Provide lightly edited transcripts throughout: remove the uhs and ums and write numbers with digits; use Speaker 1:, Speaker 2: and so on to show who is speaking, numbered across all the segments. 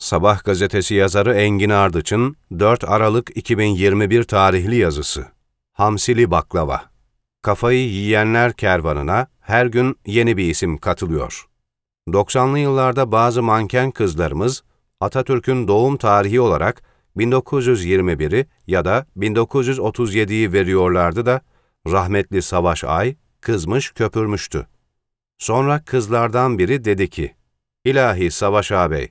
Speaker 1: Sabah gazetesi yazarı Engin Ardıç'ın 4 Aralık 2021 tarihli yazısı. Hamsili baklava. Kafayı yiyenler kervanına her gün yeni bir isim katılıyor. 90'lı yıllarda bazı manken kızlarımız Atatürk'ün doğum tarihi olarak 1921'i ya da 1937'yi veriyorlardı da rahmetli Savaş Ay kızmış köpürmüştü. Sonra kızlardan biri dedi ki, "İlahi Savaş ağabey,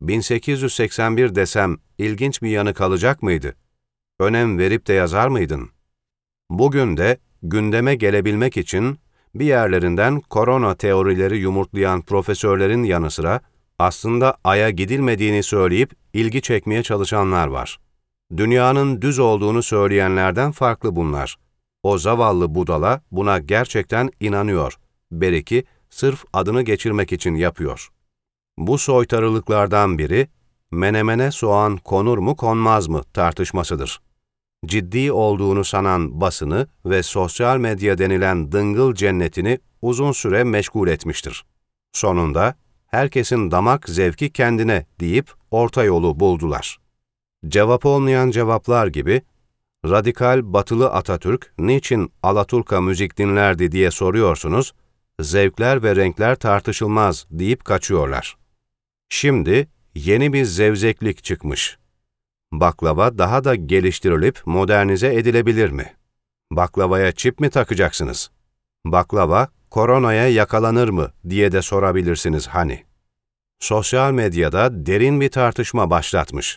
Speaker 1: 1881 desem ilginç bir yanı kalacak mıydı? Önem verip de yazar mıydın?" Bugün de gündeme gelebilmek için bir yerlerinden korona teorileri yumurtlayan profesörlerin yanı sıra aslında Ay'a gidilmediğini söyleyip ilgi çekmeye çalışanlar var. Dünyanın düz olduğunu söyleyenlerden farklı bunlar. O zavallı budala buna gerçekten inanıyor. Belki sırf adını geçirmek için yapıyor. Bu soytarılıklardan biri, menemene soğan konur mu konmaz mı tartışmasıdır. Ciddi olduğunu sanan basını ve sosyal medya denilen dıngıl cennetini uzun süre meşgul etmiştir. Sonunda herkesin damak zevki kendine deyip orta yolu buldular. Cevap olmayan cevaplar gibi, radikal batılı Atatürk niçin Alaturka müzik dinlerdi diye soruyorsunuz, zevkler ve renkler tartışılmaz deyip kaçıyorlar. Şimdi yeni bir zevzeklik çıkmış. Baklava daha da geliştirilip modernize edilebilir mi? Baklavaya çip mi takacaksınız? Baklava koronaya yakalanır mı diye de sorabilirsiniz hani. Sosyal medyada derin bir tartışma başlatmış.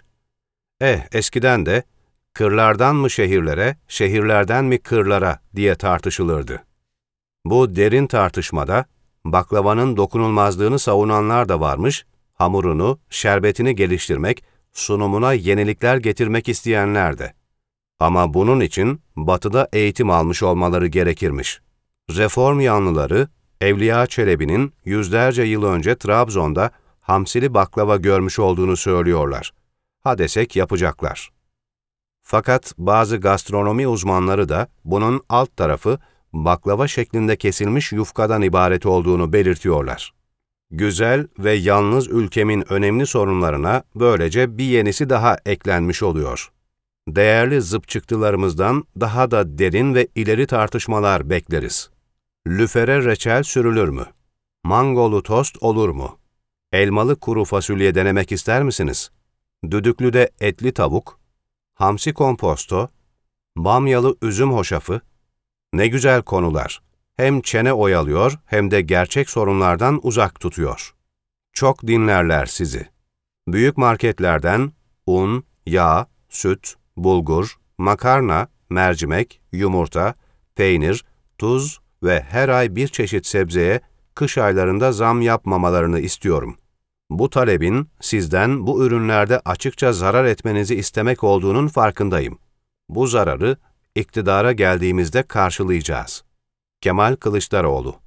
Speaker 1: Eskiden de kırlardan mı şehirlere, şehirlerden mi kırlara diye tartışılırdı. Bu derin tartışmada baklavanın dokunulmazlığını savunanlar da varmış, hamurunu, şerbetini geliştirmek, sunumuna yenilikler getirmek isteyenler de. Ama bunun için Batı'da eğitim almış olmaları gerekirmiş. Reform yanlıları, Evliya Çelebi'nin yüzlerce yıl önce Trabzon'da hamsili baklava görmüş olduğunu söylüyorlar. Ha desek yapacaklar. Fakat bazı gastronomi uzmanları da bunun alt tarafı baklava şeklinde kesilmiş yufkadan ibaret olduğunu belirtiyorlar. Güzel ve yalnız ülkemin önemli sorunlarına böylece bir yenisi daha eklenmiş oluyor. Değerli zıpçıktılarımızdan daha da derin ve ileri tartışmalar bekleriz. Lüfere reçel sürülür mü? Mangolu tost olur mu? Elmalı kuru fasulye denemek ister misiniz? Düdüklüde etli tavuk, hamsi komposto, bamyalı üzüm hoşafı, ne güzel konular. Hem çene oyalıyor hem de gerçek sorunlardan uzak tutuyor. Çok dinlerler sizi. Büyük marketlerden un, yağ, süt, bulgur, makarna, mercimek, yumurta, peynir, tuz ve her ay bir çeşit sebzeye kış aylarında zam yapmamalarını istiyorum. Bu talebin sizden bu ürünlerde açıkça zarar etmenizi istemek olduğunun farkındayım. Bu zararı iktidara geldiğimizde karşılayacağız. Kemal Kılıçdaroğlu.